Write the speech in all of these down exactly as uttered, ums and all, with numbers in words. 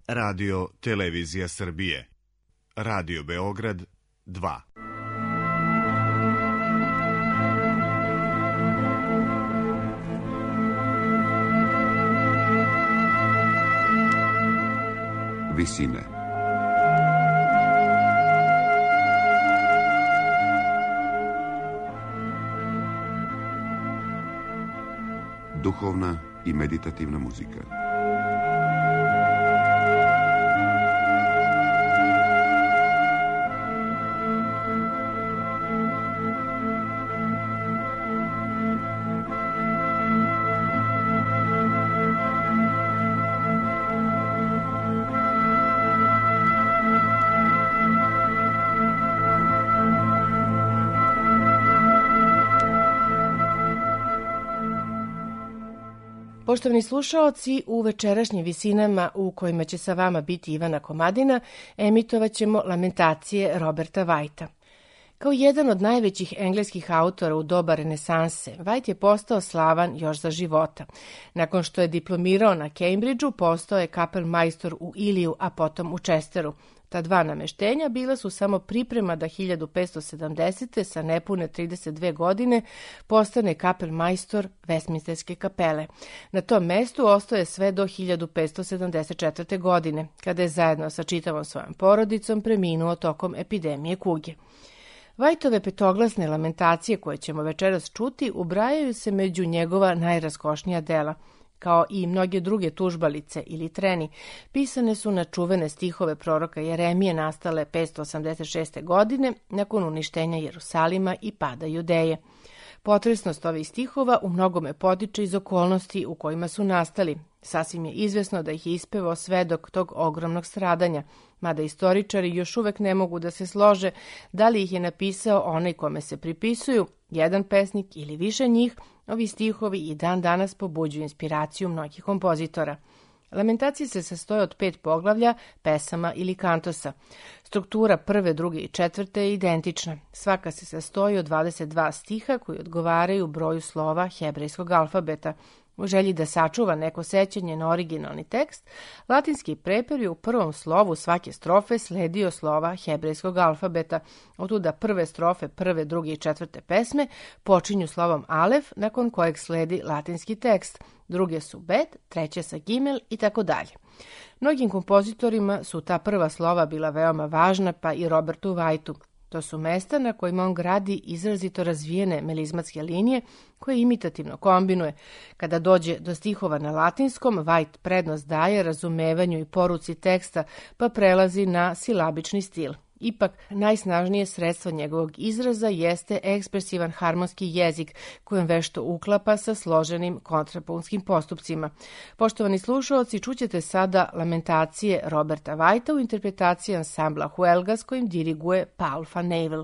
Radio Televizija Srbije. Radio Beograd dva. Visine. Duhovna i meditativna muzika. Poštovani slušaoci, u večerašnjim visinama u kojima će sa vama biti Ivana Komadina, emitovat ćemo Lamentacije Roberta Whitea. Kao jedan od najvećih engleskih autora u doba renesanse, White je postao slavan još za života. Nakon što je diplomirao na Cambridgeu, postao je kapelmajstor u Iliju, a potom u Chesteru. Ta dva nameštenja bila su samo priprema da hiljadu petsto sedamdesete sa nepune trideset dve godine postane kapelmajstor Westminsterske kapele. Na tom mestu ostao je sve do hiljadu petsto sedamdeset četvrte. godine, kada je zajedno sa čitavom svojom porodicom preminuo tokom epidemije kuge. Whiteove petoglasne lamentacije koje ćemo večeras čuti ubrajaju se među njegova najraskošnija dela. Kao i mnoge druge tužbalice ili treni, pisane su na čuvene stihove proroka Jeremije nastale petsto osamdeset šeste. godine nakon uništenja Jerusalima i pada Judeje. Potresnost ovih stihova u mnogome potiče iz okolnosti u kojima su nastali. Sasvim je izvesno da ih je ispevao svedok tog ogromnog stradanja, mada istoričari još uvek ne mogu da se slože da li ih je napisao onaj kome se pripisuju, jedan pesnik ili više njih. Ovi stihovi i dan danas pobuđuju inspiraciju mnogih kompozitora. Lamentacije se sastoje od pet poglavlja, pesama ili kantosa. Struktura prve, druge i četvrte je identična. Svaka se sastoji od dvadeset dva stiha koji odgovaraju broju slova hebrejskog alfabeta. U želji da sačuva neko sećanje na originalni tekst, latinski prepir je u prvom slovu svake strofe sledio slova hebrejskog alfabeta. Otuda prve strofe prve, druge i četvrte pesme počinju slovom alef, nakon kojeg sledi latinski tekst. Druge su bet, treće sa gimel i tako dalje. Mnogim kompozitorima su ta prva slova bila veoma važna, pa i Robertu Whiteu. To su mesta na kojima on gradi izrazito razvijene melizmatske linije koje imitativno kombinuje. Kada dođe do stihova na latinskom, White prednost daje razumevanju i poruci teksta, pa prelazi na silabični stil. Ipak, najsnažnije sredstvo njegovog izraza jeste ekspresivan harmonski jezik kojem vešto uklapa sa složenim kontrapunskim postupcima. Poštovani slušaoci, čućete sada Lamentacije Roberta Whitea u interpretaciji ansambla Huelga s kojim diriguje Paul van Nevel.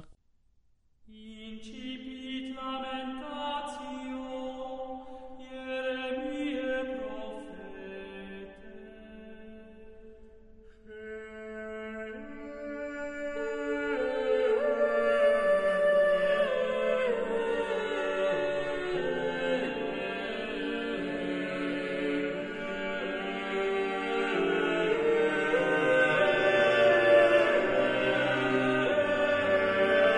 Yeah.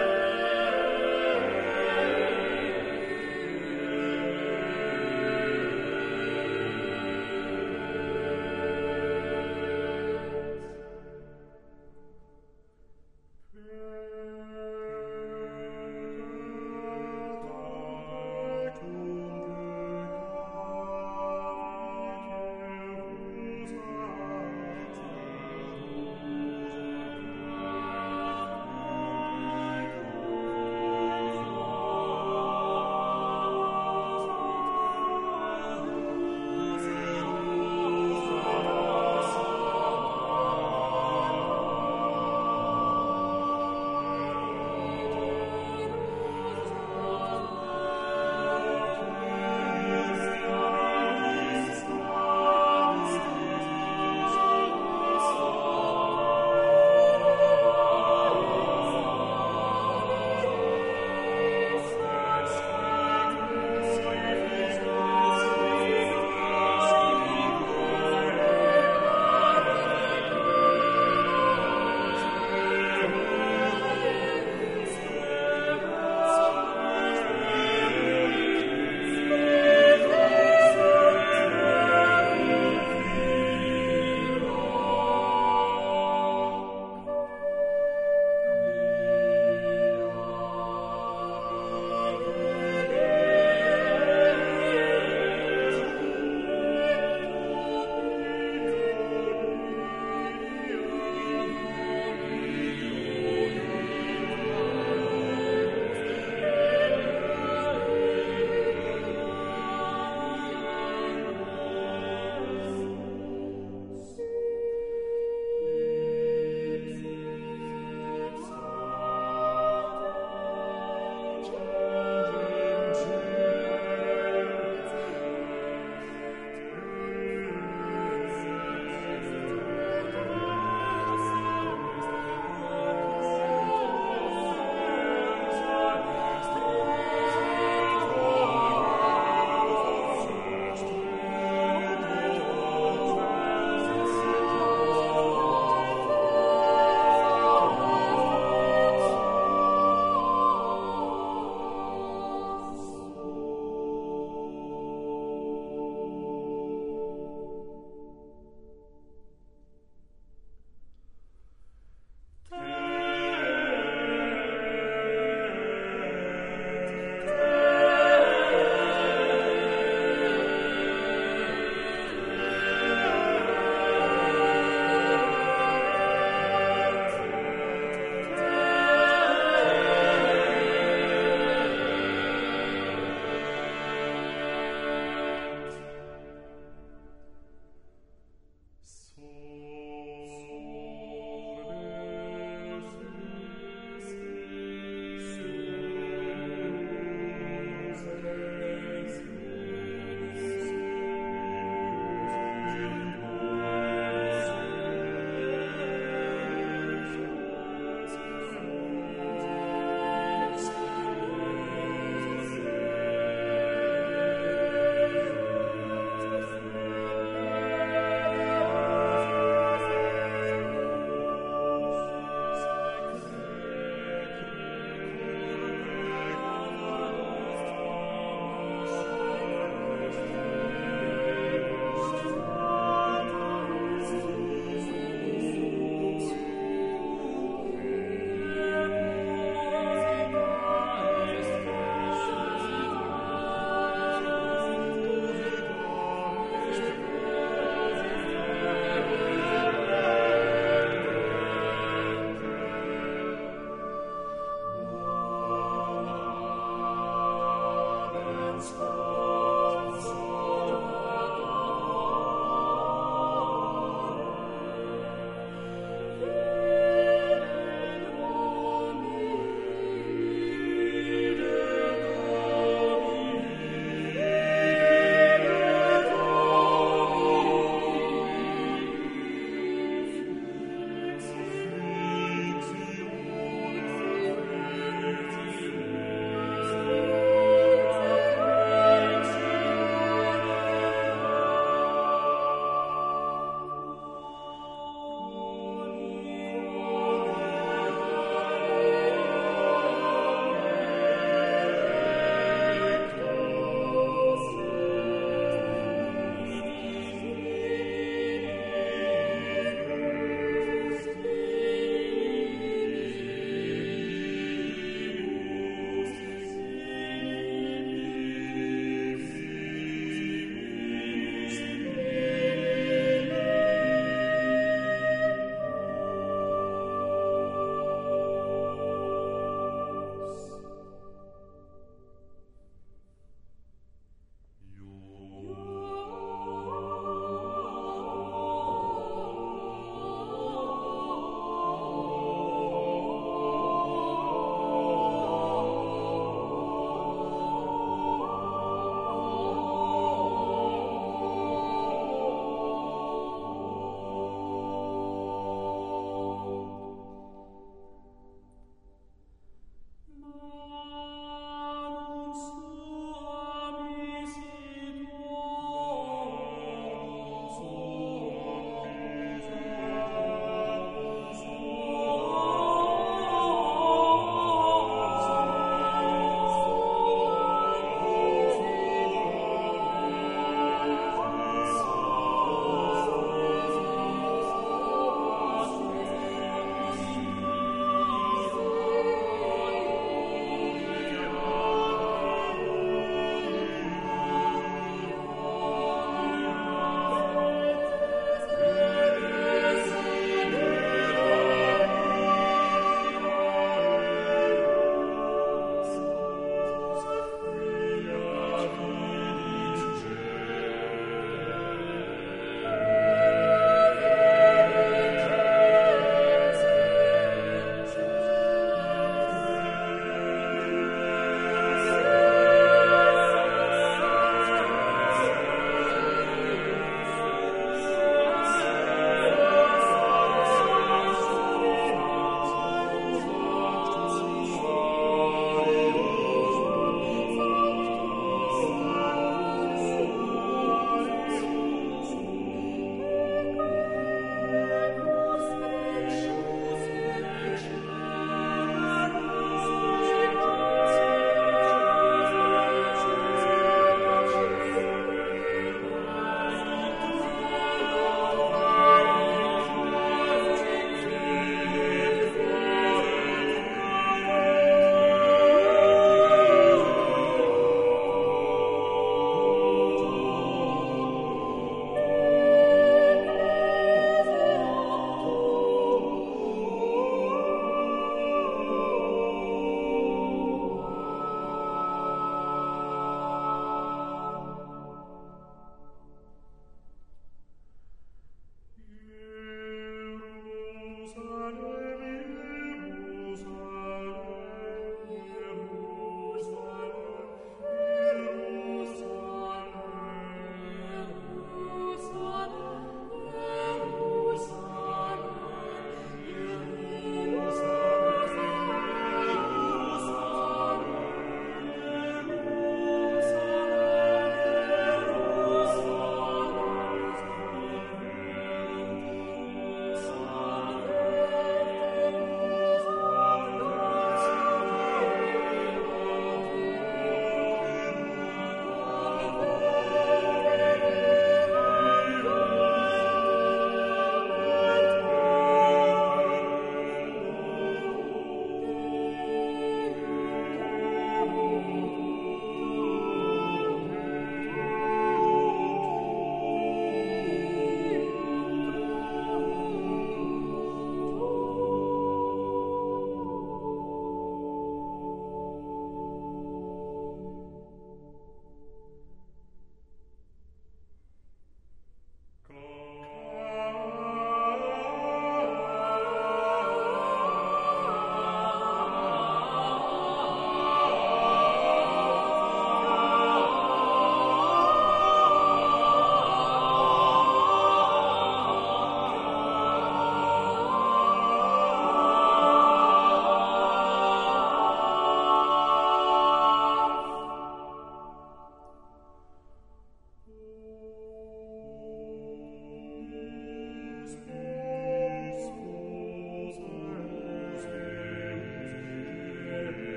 Salve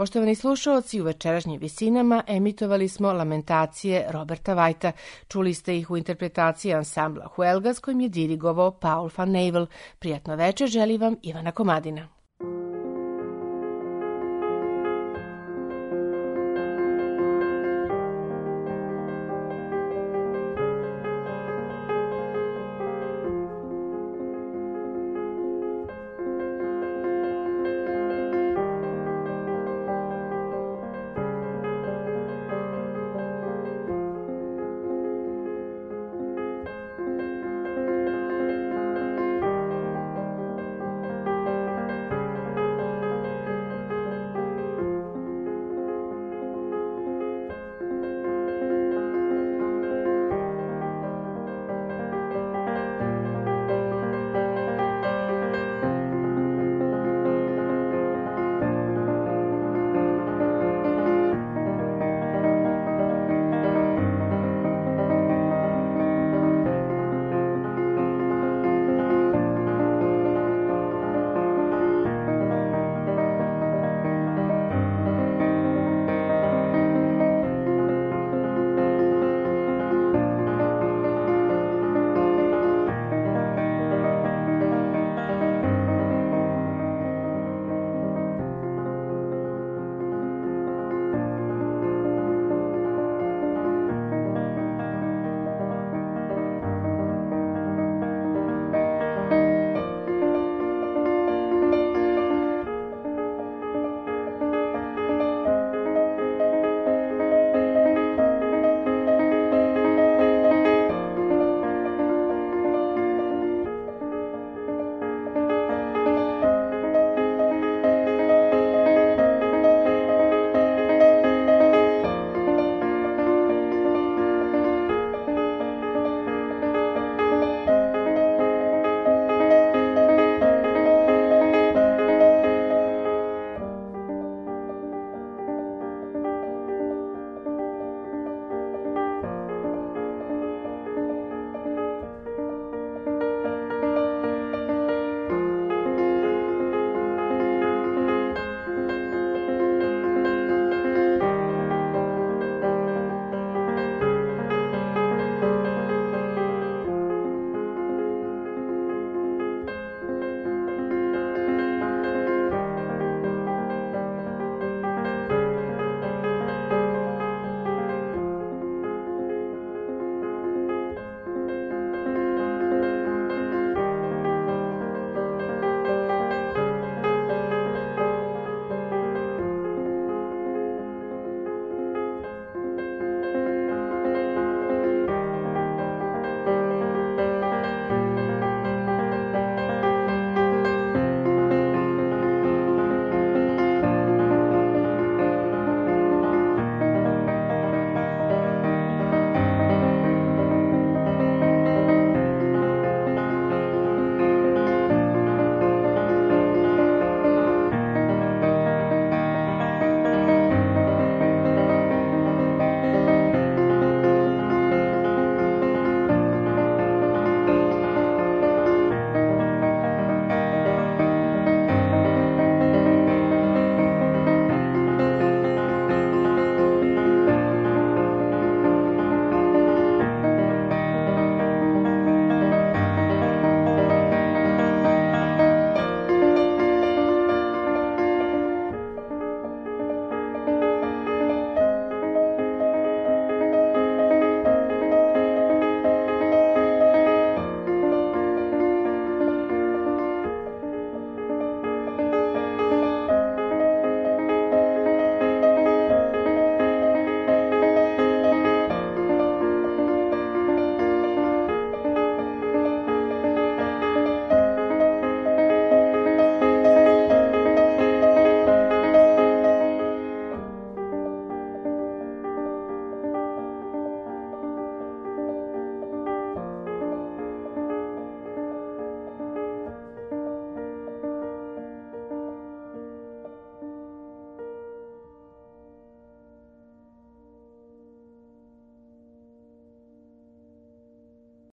Poštovani slušaoci, u večerašnjim visinama emitovali smo lamentacije Roberta Whitea. Čuli ste ih u interpretaciji ansambla Huelga s kojim je dirigovao Paul van Nevel. Prijatno večer želi vam Ivana Komadina.